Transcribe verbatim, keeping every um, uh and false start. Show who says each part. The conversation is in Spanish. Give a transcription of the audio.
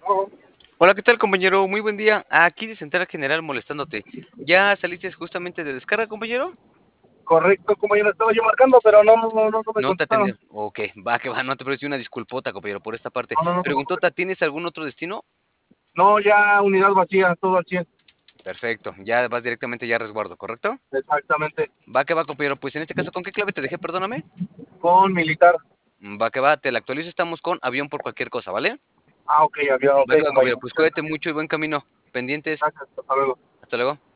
Speaker 1: Oh,
Speaker 2: Hola, ¿qué tal, compañero? Muy buen día. Aquí de Central General molestándote. ¿Ya saliste justamente de descarga, compañero?
Speaker 1: correcto, compañero, estaba yo marcando, pero no, no, no, no me
Speaker 2: No te
Speaker 1: contestaron.
Speaker 2: atendieron. Ok, va, que va, no te preocupes, una disculpota, compañero, por esta parte.
Speaker 1: No, no, no te preocupes.
Speaker 2: Preguntota, ¿tienes algún otro destino?
Speaker 1: No, ya unidad vacía, todo al cien.
Speaker 2: Perfecto, ya vas directamente ya a resguardo, ¿correcto?
Speaker 1: Exactamente.
Speaker 2: Va, que va, compañero. Pues en este caso, ¿con qué clave te dejé? Perdóname.
Speaker 1: Con militar.
Speaker 2: Mm, Va, que va, te la actualizo, estamos con avión por cualquier cosa, ¿vale?
Speaker 1: Ah, ok, avión, ok,
Speaker 2: Va, que va,
Speaker 1: compañero.
Speaker 2: compañero. Pues
Speaker 1: Muchas
Speaker 2: cuídate
Speaker 1: gracias.
Speaker 2: mucho y buen camino. Pendientes.
Speaker 1: Gracias, hasta luego.
Speaker 2: Hasta luego.